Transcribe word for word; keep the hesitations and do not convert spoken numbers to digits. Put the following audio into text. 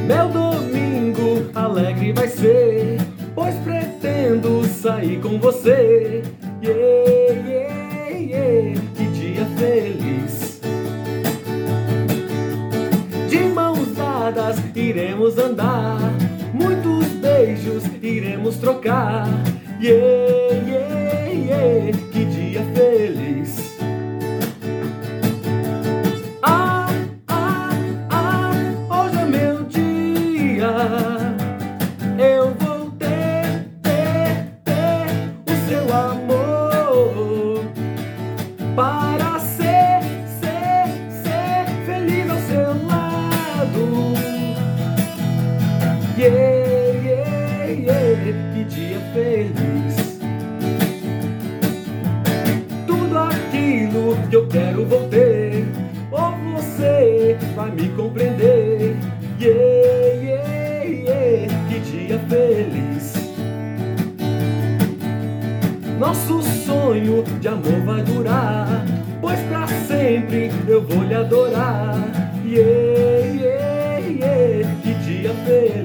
Meu domingo alegre vai ser, pois pretendo sair com você. Yeah, yeah, yeah, que dia feliz. De mãos dadas iremos andar, muitos beijos iremos trocar. Yeah, yeah, yeah, que dia feliz. Ah, ah, ah, hoje é meu dia. Eu vou ter, ter, ter o seu amor para ser, ser, ser feliz ao seu lado. Yeah, yeah, yeah, que dia feliz. Tudo aquilo que eu quero vou ter, ou você vai me compreender. Yeah, yeah, yeah, que dia feliz. Nosso sonho de amor vai durar, pois pra sempre eu vou lhe adorar. Yeah, yeah, yeah, que dia feliz.